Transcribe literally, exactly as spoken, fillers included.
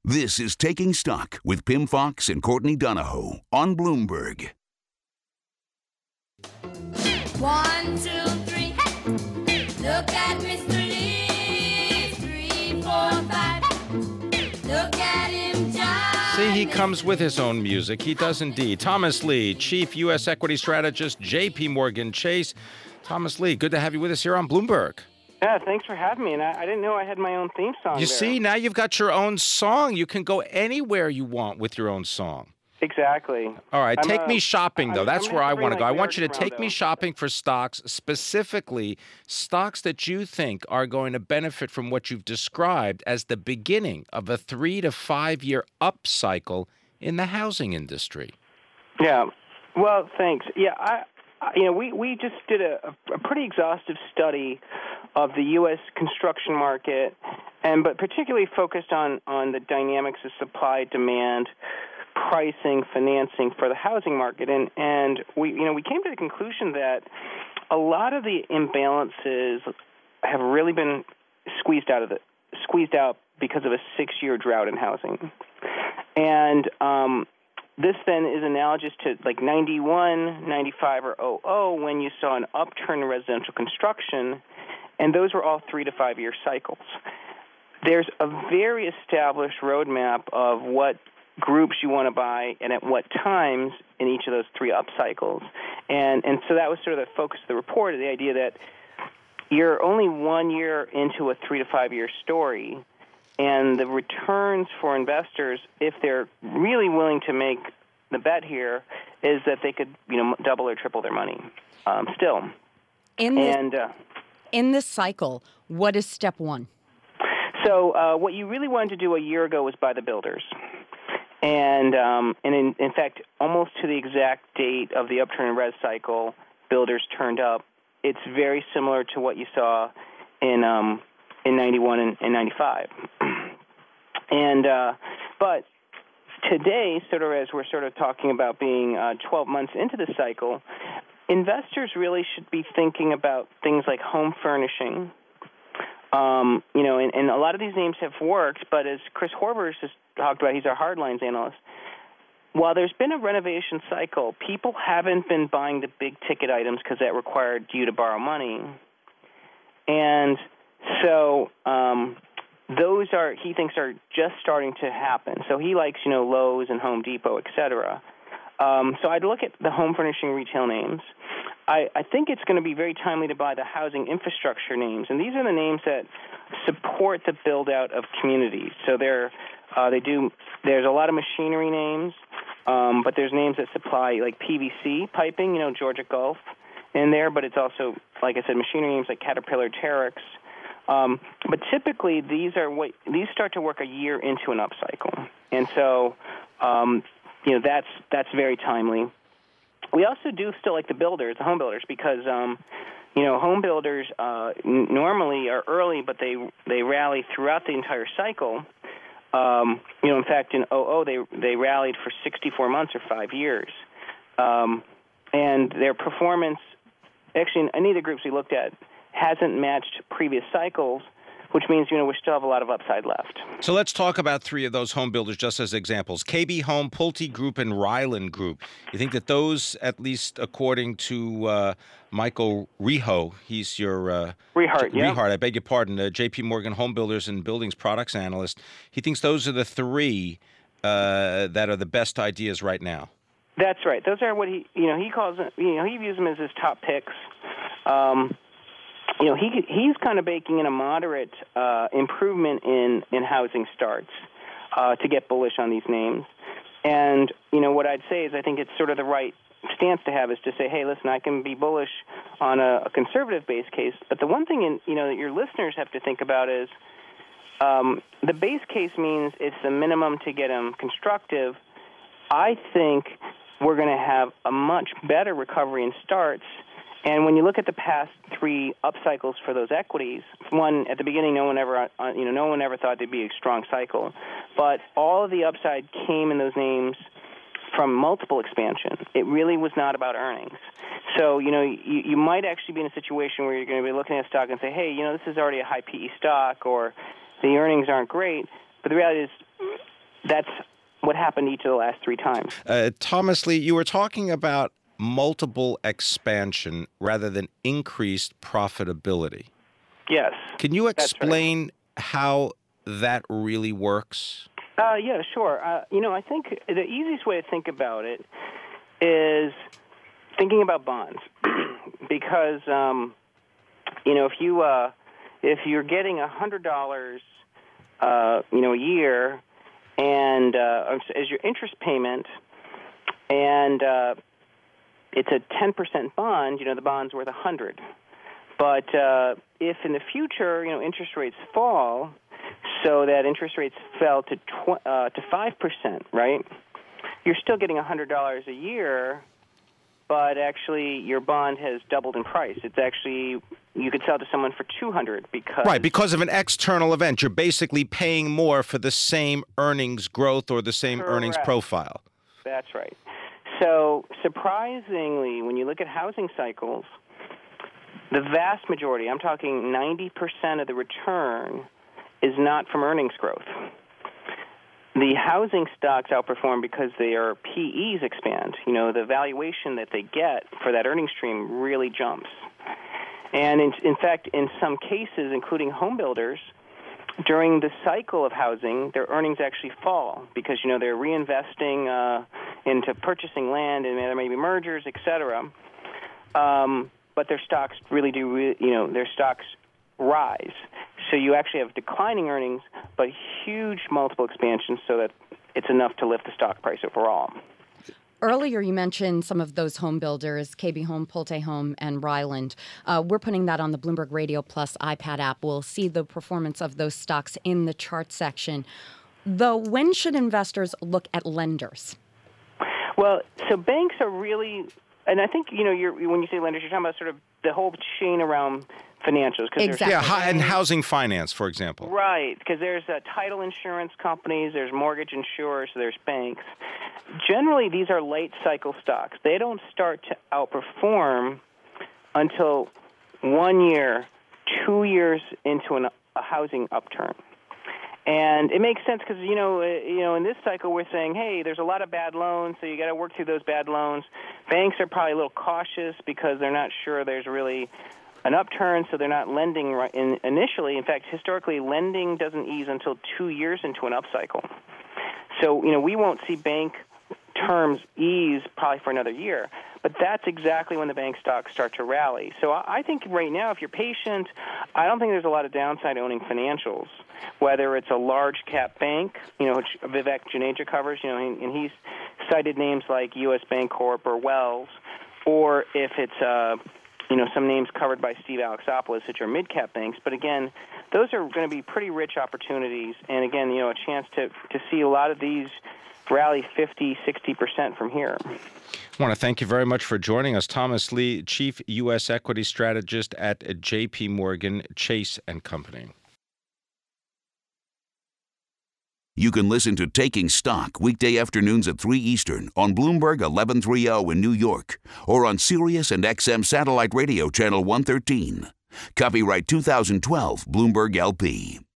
This is Taking Stock with Pim Fox and Courtney Donahoe on Bloomberg. One, two, three, hey! Look at Mister Lee. Three, four, five. Look at him, John. See, he comes with his own music. He does indeed. Thomas Lee, Chief U S Equity Strategist, J P Morgan Chase. Thomas Lee, good to have you with us here on Bloomberg. Yeah, thanks for having me. And I, I didn't know I had my own theme song You there. see, now you've got your own song. You can go anywhere you want with your own song. Exactly. All right, I'm, take uh, me shopping, though. I'm- That's I'm where gonna I bring, want to go. like, I want you to lyrics take around, me though. shopping for stocks, specifically stocks that you think are going to benefit from what you've described as the beginning of a three to five year upcycle in the housing industry. Yeah. Well, thanks. Yeah, I, I you know, we, we just did a, a pretty exhaustive study of the U S construction market, and but particularly focused on, on the dynamics of supply, demand, pricing, financing for the housing market, and and we you know we came to the conclusion that a lot of the imbalances have really been squeezed out of the squeezed out because of a six-year drought in housing, and um, this then is analogous to like ninety-one, ninety-five, or oh oh when you saw an upturn in residential construction, and those were all three to five year cycles. There's a very established roadmap of what groups you want to buy and at what times in each of those three up cycles. And and so that was sort of the focus of the report, the idea that you're only one year into a three to five year story, and the returns for investors, if they're really willing to make the bet here, is that they could, you know, double or triple their money um, still. In this, and uh, in this cycle, what is step one? So uh, what you really wanted to do a year ago was buy the builders. And um, and in, in fact, almost to the exact date of the upturn in res cycle, builders turned up. It's very similar to what you saw in um, in ninety-one and, and ninety-five. and uh, but today, sort of as we're sort of talking about being uh, twelve months into the cycle, investors really should be thinking about things like home furnishing. Um, you know, and, and a lot of these names have worked, but as Chris Horvers has talked about, he's our hardlines analyst, while there's been a renovation cycle, people haven't been buying the big-ticket items because that required you to borrow money. And so um, those are, he thinks, are just starting to happen. So he likes, you know, Lowe's and Home Depot, et cetera. Um, so I'd look at the home furnishing retail names. I, I think it's going to be very timely to buy the housing infrastructure names, and these are the names that support the build-out of communities. So they're, uh, they do. There's a lot of machinery names, um, but there's names that supply like P V C piping, you know, Georgia Gulf, in there. But it's also, like I said, machinery names like Caterpillar, Terex. Um, but typically, these are what these start to work a year into an upcycle, and so um, you know that's that's very timely. We also do still like the builders, the home builders, because um, you know home builders uh, n- normally are early, but they they rally throughout the entire cycle. Um, you know, in fact, in oh oh they they rallied for sixty-four months or five years, um, and their performance, actually, in any of the groups we looked at, hasn't matched previous cycles, which means, you know, we still have a lot of upside left. So let's talk about three of those home builders just as examples. K B Home, Pulte Group, and Ryland Group. You think that those, at least according to uh, Michael Reho, he's your... Uh, Rehart, J- yeah. Rehart, I beg your pardon, uh, J P Morgan Home Builders and Buildings Products Analyst. He thinks those are the three uh, that are the best ideas right now. That's right. Those are what he, you know, he calls, it, you know, he views them as his top picks. Um You know, he he's kind of baking in a moderate uh, improvement in, in housing starts uh, to get bullish on these names. And, you know, what I'd say is I think it's sort of the right stance to have is to say, hey, listen, I can be bullish on a, a conservative base case. But the one thing, in, you know, that your listeners have to think about is um, the base case means it's the minimum to get them constructive. I think we're going to have a much better recovery in starts. And when you look at the past three up cycles for those equities, one at the beginning, no one ever, uh, you know, no one ever thought there'd be a strong cycle, but all of the upside came in those names from multiple expansion. It really was not about earnings. So, you know, you, you might actually be in a situation where you're going to be looking at a stock and say, hey, you know, this is already a high P E stock, or the earnings aren't great. But the reality is, that's what happened each of the last three times. Uh, Thomas Lee, you were talking about multiple expansion rather than increased profitability. Yes. Can you that's right. explain how that really works? Uh, yeah, sure. Uh, you know, I think the easiest way to think about it is thinking about bonds, because um, you know, if you uh, if you're getting a hundred dollars, uh, you know, a year, and uh, as your interest payment, and uh, it's a ten percent bond, you know, the bond's worth a hundred. But uh, if in the future, you know, interest rates fall, so that interest rates fell to tw- uh, to five percent, right? You're still getting a hundred dollars a year, but actually your bond has doubled in price. It's actually, you could sell it to someone for two hundred because Right, because of an external event, you're basically paying more for the same earnings growth or the same earnings Correct. profile. That's right. So surprisingly, when you look at housing cycles, the vast majority, I'm talking ninety percent of the return, is not from earnings growth. The housing stocks outperform because their P Es expand. You know, the valuation that they get for that earnings stream really jumps. And in, in fact, in some cases, including home builders, during the cycle of housing, their earnings actually fall because, you know, they're reinvesting uh, into purchasing land, and there may be mergers, et cetera. Um, but their stocks really do, re- you know, their stocks rise. So you actually have declining earnings, but huge multiple expansions so that it's enough to lift the stock price overall. Earlier, you mentioned some of those home builders, K B Home, Pulte Home, and Ryland. Uh, we're putting that on the Bloomberg Radio Plus iPad app. We'll see the performance of those stocks in the chart section. Though, when should investors look at lenders? Well, so banks are really, and I think, you know, you're, when you say lenders, you're talking about sort of the whole chain around financials. 'cause Exactly. Yeah, hi- and housing finance, for example. Right, because there's uh, title insurance companies, there's mortgage insurers, there's banks. Generally, these are late cycle stocks. They don't start to outperform until one year, two years into an, a housing upturn. And it makes sense because, you know, uh, you know, in this cycle we're saying, hey, there's a lot of bad loans, so you got to work through those bad loans. Banks are probably a little cautious because they're not sure there's really an upturn, so they're not lending right in initially. In fact, historically, lending doesn't ease until two years into an upcycle. So, you know, we won't see bank terms ease probably for another year. But that's exactly when the bank stocks start to rally. So I think right now, if you're patient, I don't think there's a lot of downside owning financials, whether it's a large cap bank, you know, which Vivek Juneja covers, you know, and he's cited names like U S Bancorp or Wells, or if it's, uh, you know, some names covered by Steve Alexopoulos, which are mid-cap banks. But again, those are going to be pretty rich opportunities. And again, you know, a chance to, to see a lot of these rally fifty, sixty percent from here. I want to thank you very much for joining us. Thomas Lee, Chief U S Equity Strategist at J P Morgan Chase and Company. You can listen to Taking Stock weekday afternoons at three Eastern on Bloomberg eleven thirty in New York or on Sirius and X M Satellite Radio Channel one thirteen. Copyright two thousand twelve Bloomberg L P.